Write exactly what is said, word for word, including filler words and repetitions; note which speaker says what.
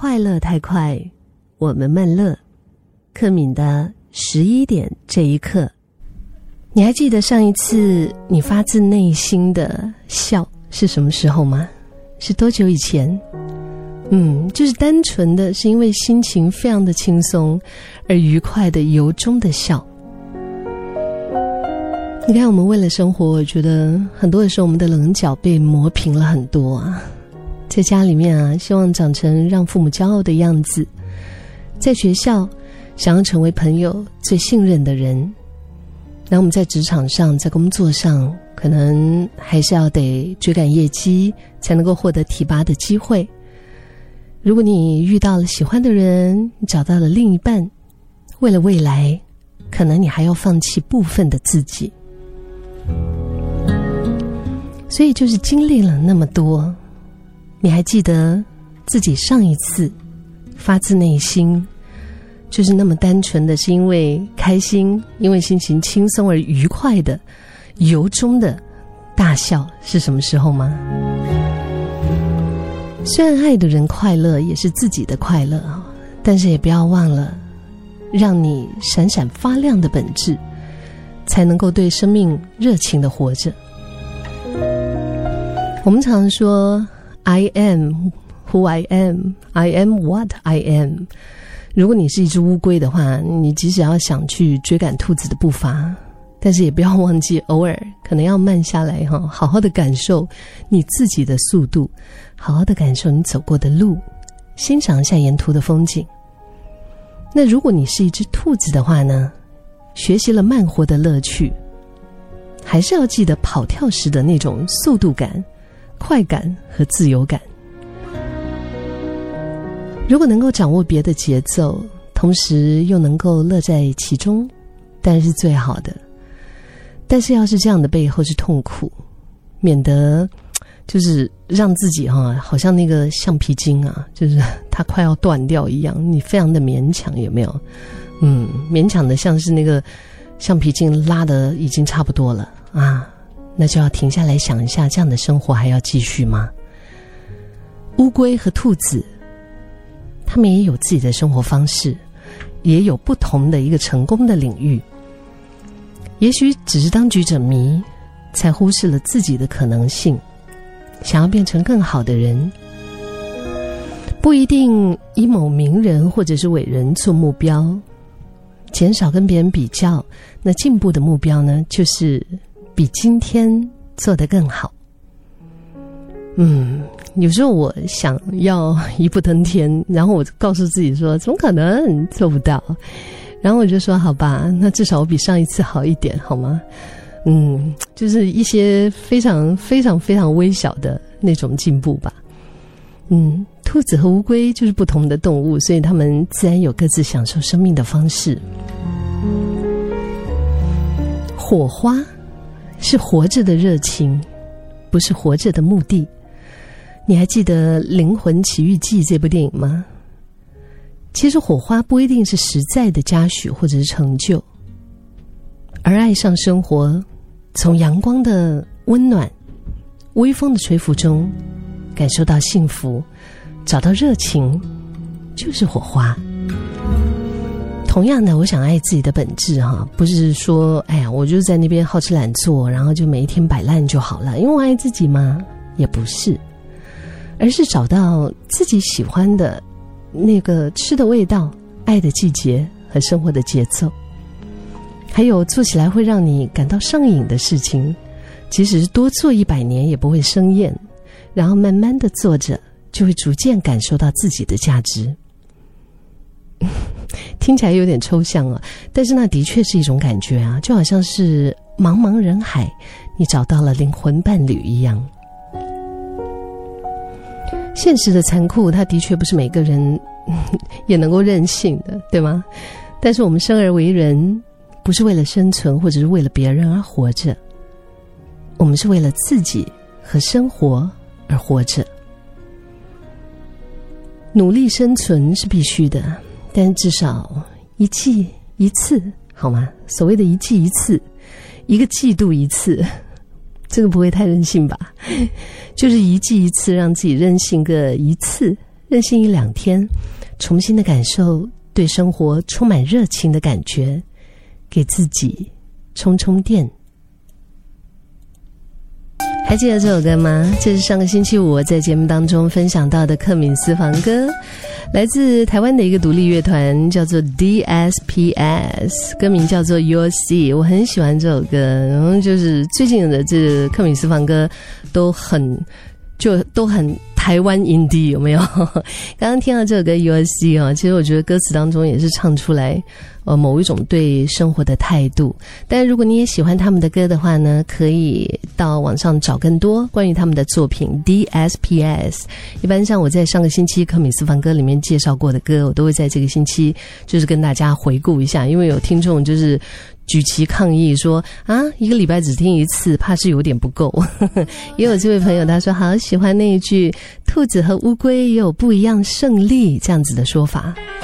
Speaker 1: 快乐太快，我们慢乐。克敏的十一点这一刻，你还记得上一次你发自内心的笑是什么时候吗？是多久以前？嗯，就是单纯的是因为心情非常的轻松而愉快的由衷的笑。你看我们为了生活，我觉得很多的时候我们的棱角被磨平了很多啊。在家里面啊，希望长成让父母骄傲的样子；在学校，想要成为朋友最信任的人；那我们在职场上，在工作上，可能还是要得追赶业绩，才能够获得提拔的机会。如果你遇到了喜欢的人，你找到了另一半，为了未来，可能你还要放弃部分的自己。所以就是经历了那么多，你还记得自己上一次发自内心就是那么单纯的是因为开心，因为心情轻松而愉快的由衷的大笑是什么时候吗？虽然爱的人快乐也是自己的快乐，但是也不要忘了让你闪闪发亮的本质，才能够对生命热情的活着。我们常说 I am who I am, I am what I am。 如果你是一只乌龟的话，你即使要想去追赶兔子的步伐，但是也不要忘记偶尔可能要慢下来，好好的感受你自己的速度，好好的感受你走过的路，欣赏一下沿途的风景。那如果你是一只兔子的话呢，学习了慢活的乐趣，还是要记得跑跳时的那种速度感、快感和自由感。如果能够掌握别的节奏，同时又能够乐在其中，当然是最好的。但是要是这样的背后是痛苦，免得就是让自己哈、啊，好像那个橡皮筋啊，就是它快要断掉一样，你非常的勉强，有没有？嗯，勉强的像是那个橡皮筋拉的已经差不多了啊，那就要停下来想一下，这样的生活还要继续吗？乌龟和兔子，他们也有自己的生活方式，也有不同的一个成功的领域。也许只是当局者迷，才忽视了自己的可能性，想要变成更好的人。不一定以某名人或者是伟人做目标，减少跟别人比较，那进步的目标呢，就是比今天做得更好。嗯，有时候我想要一步登天，然后我告诉自己说怎么可能做不到，然后我就说好吧，那至少我比上一次好一点好吗？嗯，就是一些非常非常非常微小的那种进步吧。嗯，兔子和乌龟就是不同的动物，所以它们自然有各自享受生命的方式。火花是活着的热情，不是活着的目的。你还记得《灵魂奇遇记》这部电影吗？其实火花不一定是实在的嘉许或者是成就，而爱上生活，从阳光的温暖、微风的吹拂中感受到幸福，找到热情，就是火花。同样的，我想爱自己的本质哈，不是说哎呀，我就在那边好吃懒做，然后就每一天摆烂就好了，因为我爱自己吗？也不是，而是找到自己喜欢的那个吃的味道、爱的季节和生活的节奏，还有做起来会让你感到上瘾的事情，即使是多做一百年也不会生厌，然后慢慢的做着，就会逐渐感受到自己的价值。听起来有点抽象啊，但是那的确是一种感觉啊，就好像是茫茫人海，你找到了灵魂伴侣一样。现实的残酷，它的确不是每个人也能够任性的，对吗？但是我们生而为人，不是为了生存或者是为了别人而活着，我们是为了自己和生活而活着。努力生存是必须的，但至少一季一次，好吗？所谓的一季一次，一个季度一次，这个不会太任性吧？就是一季一次，让自己任性个一次， 任性一两天，重新的感受对生活充满热情的感觉，给自己充充电。还记得这首歌吗？这是上个星期五我在节目当中分享到的克敏私房歌，来自台湾的一个独立乐团，叫做 D S P S， 歌名叫做 You'll See。 我很喜欢这首歌，然后就是最近的这克敏私房歌都很就都很台湾 indie， 有没有？刚刚听到这首歌 U S C 啊，其实我觉得歌词当中也是唱出来呃某一种对生活的态度。但如果你也喜欢他们的歌的话呢，可以到网上找更多关于他们的作品 D S P S。 一般像我在上个星期克敏私房歌里面介绍过的歌，我都会在这个星期就是跟大家回顾一下，因为有听众就是举旗抗议说啊，一个礼拜只听一次，怕是有点不够。也有这位朋友他说好喜欢那一句兔子和乌龟也有不一样胜利这样子的说法。